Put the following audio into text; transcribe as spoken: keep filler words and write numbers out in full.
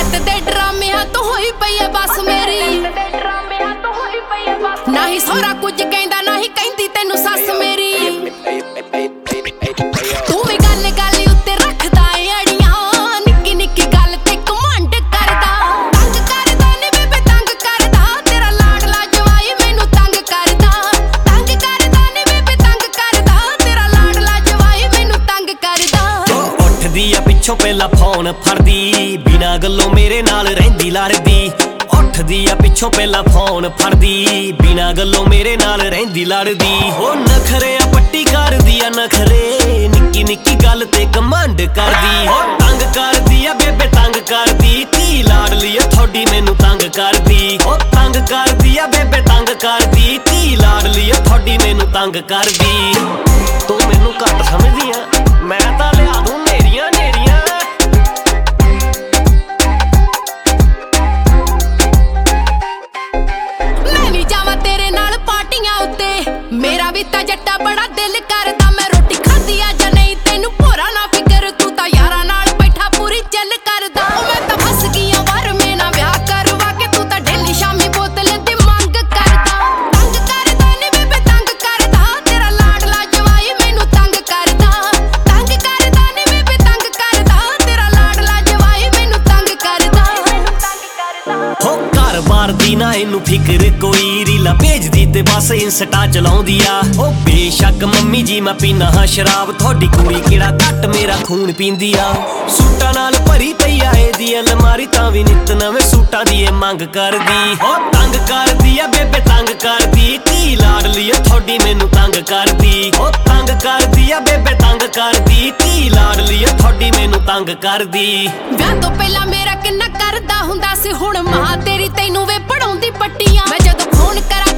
ਨਿੱਤ ਦੇ ਡਰਾਮਿਆਂ ਤੋਂ ਹੋਈ ਪਈ ਐ ਬਸ ਮੇਰੀ। ਨਾ ਹੀ ਸਹੁਰਾ ਕੁਝ ਕਹਿੰਦਾ ਨਾ ਹੀ ਕਹਿੰਦੀ ਤੈਨੂੰ ਸੱਸ ਮੇਰੀ। ਤੂੰ ਵੀ ਗੱਲ ਗੱਲ ਉੱਤੇ ਰੱਖਦਾ ਏ ਅੜੀਆਂ, ਨਿੱਕੀ ਨਿੱਕੀ ਗੱਲ ਤੇ ਘਮੰਡ ਕਰਦਾ। ਤੰਗ ਕਰਦਾ ਨੀ ਬੇਬੇ ਤੰਗ ਕਰਦਾ, ਤੇਰਾ ਲਾਡਲਾ ਜਵਾਈ ਮੈਨੂੰ ਤੰਗ ਕਰਦਾ। ਤੰਗ ਕਰਦਾ ਨੀ ਬੇਬੇ ਤੰਗ ਕਰਦਾ, ਤੇਰਾ ਲਾਡਲਾ ਜਵਾਈ ਮੈਨੂੰ ਤੰਗ ਕਰਦਾ। ਉਹ ਉੱਠਦੀ ਆ ਪਿੱਛੋਂ ਪਹਿਲਾਂ ਫੋਨ ਫੜਦੀ, ਬਿਨਾਂ ਗੱਲੋਂ ਮੇਰੇ ਨਾਲ ਰਹਿੰਦੀ ਲੜਦੀ। ਉੱਠਦੀ ਆ ਪਿੱਛੋਂ ਪਹਿਲਾਂ ਫੋਨ ਫੜਦੀ, ਬਿਨਾਂ ਗੱਲੋਂ ਮੇਰੇ ਨਾਲ ਰਹਿੰਦੀ ਲੜਦੀ। ਉਹ ਨਖਰਿਆਂ ਪੱਟੀ ਕਰਦੀ ਆ ਨਖਰੇ, ਨਿੱਕੀ ਨਿੱਕੀ ਗੱਲ ਤੇ ਘਮੰਡ ਕਰਦੀ। ਉਹ ਤੰਗ ਕਰਦੀ ਆ ਬੇਬੇ ਤੰਗ ਕਰਦੀ, ਧੀ ਲਾਡਲੀ ਆ ਥੋਡੀ ਮੈਨੂੰ ਤੰਗ ਕਰਦੀ। ਉਹ ਤੰਗ ਕਰਦੀ ਆ ਬੇਬੇ ਤੰਗ ਕਰਦੀ, ਧੀ ਲਾਡਲੀ ਆ ਥੋਡੀ ਮੈਨੂੰ ਤੰਗ ਕਰਦੀ। ਤੂੰ ਮੈਨੂੰ ਘੱਟ ਸਮਝਦੀ ਆ, ਮੈਂ ਤਾਂ ਲਿਆ ਦੂੰ ਨੇਰੀਆਂ ਨੇਰੀਆਂ। ਮੇਰਾ ਵੀ ਤਾਂ ਜੱਟਾ ਬੜਾ ਦਿਲ ਕਰਦਾ, ਮੈਂ ਰੋਟੀ ਖਾਦੀ ਆ ਜਾਂ ਨਹੀਂ ਤੈਨੂੰ ਭੋਰਾ ਨਾ ਫਿਕਰ, ਤੂੰ ਤਾਂ ਯਾਰਾਂ ਨਾਲ ਬੈਠਾ ਪੂਰੀ ਚੱਲ ਕਰਦਾ। ਉਹ ਮੈਂ ਤਾਂ ਫਸ ਗਈ ਆ ਵਰ ਮੇ ਨਾ ਵਿਆਹ ਕਰਵਾ ਕੇ, ਤੂੰ ਤਾਂ ਡੇਲੀ ਸ਼ਾਮੀ ਬੋਤਲ ਦੀ ਮੰਗ ਕਰਦਾ। ਤੰਗ ਕਰਦਾ ਨੀ ਬੇਬੇ ਤੰਗ ਕਰਦਾ, ਤੇਰਾ ਲਾਡਲਾ ਜਵਾਈ ਮੈਨੂੰ ਤੰਗ ਕਰਦਾ। ਤੰਗ ਕਰਦਾ ਨੀ ਬੇਬੇ ਤੰਗ ਕਰਦਾ, ਤੇਰਾ ਲਾਡਲਾ ਜਵਾਈ ਮੈਨੂੰ ਤੰਗ ਕਰਦਾ। ਹੋ ਘਰ-ਬਾਰ ਦੀ ਨਾ ਇਹਨੂੰ ਫਿਕਰ ਕੋਈ, ਰੀਲਾ ਭੇਜਦੀ ਤੇ ਬਸ ਇੰਸਟਾ ਚਲਾਉਂਦੀ ਆ। ਉਹ ਬੇਸ਼ੱਕ ਮੰਮੀ ਜੀ ਮੈਂ ਪੀਨਾ ਹਾਂ ਸ਼ਰਾਬ, ਤੁਹਾਡੀ ਕੁੜੀ ਕਿਹੜਾ ਘੱਟ ਮੇਰਾ ਖੂਨ ਪੀਂਦੀ ਆ। ਸੂਟਾਂ ਨਾਲ ਭਰੀ ਪਈ ਆ ਇਹਦੀ ਅਲਮਾਰੀ, ਤਾਂ ਵੀ ਨਿੱਤ ਨਵੇਂ ਸੂਟਾਂ ਦੀ ਇਹ ਮੰਗ ਕਰਦੀ। ਉਹ ਤੰਗ ਕਰਦੀ ਆ ਬੇਬੇ ਤੰਗ ਕਰਦੀ, ਧੀ ਲਾਡਲੀ ਆ ਤੁਹਾਡੀ ਮੈਨੂੰ ਤੰਗ ਕਰਦੀ। ਉਹ ਤੰਗ ਕਰਦੀ ਆ ਬੇਬੇ ਤੰਗ ਕਰਦੀ, ਧੀ ਲਾਡਲੀ ਆ ਤੁਹਾਡੀ ਮੈਨੂੰ ਤੰਗ ਕਰਦੀ। ਵਿਆਹ ਤੋਂ ਪਹਿਲਾਂ ਮੇਰਾ ਕਿੰਨਾ ਕਰਦਾ ਹੁੰਦਾ ਸੀ, ਹੁਣ ਮਾਂ ਤੇਰੀ ਤੈਨੂੰ ਵੇ ਪੜਾਉਂਦੀ ਪੱਟੀਆਂ। ਮੈਂ ਜਦੋਂ ਫੋਨ ਕਰਾਂ